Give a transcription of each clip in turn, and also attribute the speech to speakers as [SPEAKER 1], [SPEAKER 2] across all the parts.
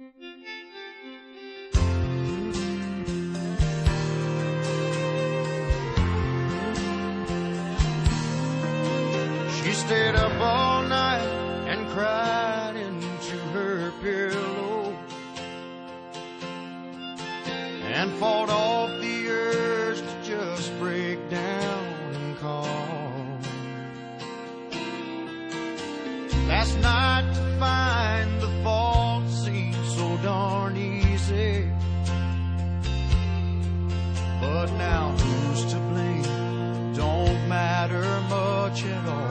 [SPEAKER 1] She stayed up all night and cried into her pillow and fought off the urge to just break down and call. Last night to find the fault seemed so darn easy, but now who's to blame don't matter much at all.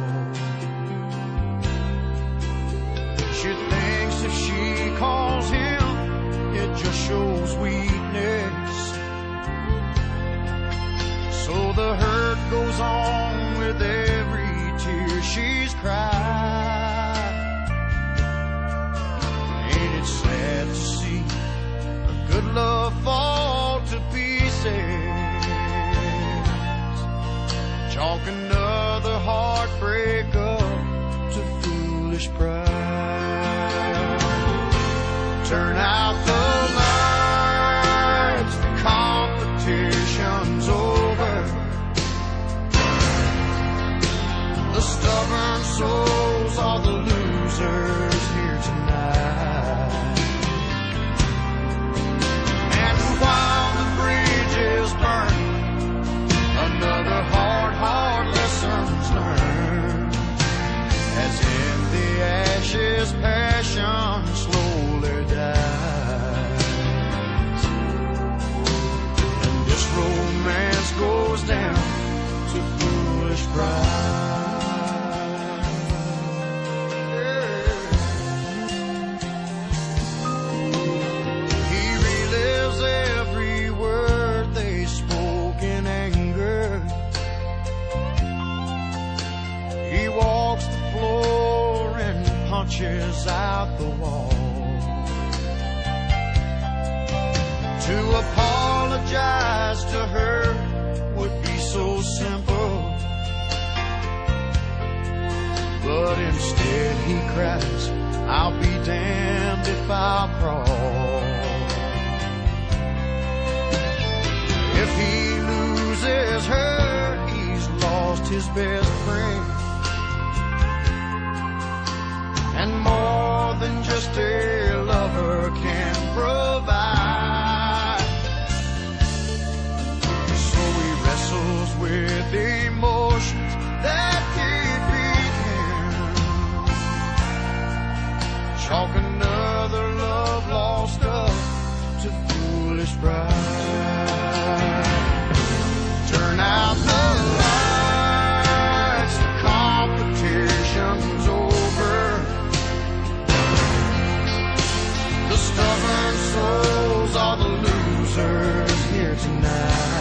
[SPEAKER 1] She thinks if she calls him, it just shows weakness. So the hurt goes on with every tear she's cried. Ain't it sad to see a good love fall to pieces? Chalk another heartbreak up to foolish pride. Turn out the lights, the competition's over. The stubborn souls are the losers here tonight. And while the bridge is burning, another hard lessons learned. As in the ashes, passion slowly dies, and this romance goes down to foolish pride. He relives every word they spoke in anger. He walks the floor and punches out the wall. To apologize to her would be so simple, but instead he cries, I'll be damned if I'll crawl. If he loses her, he's lost his best friend, and more than just a lover can provide. So he wrestles with emotions that defeat him. Chalk another love lost up to foolish pride. Turn out the lights, the competition's over. The stubborn souls are the losers here tonight.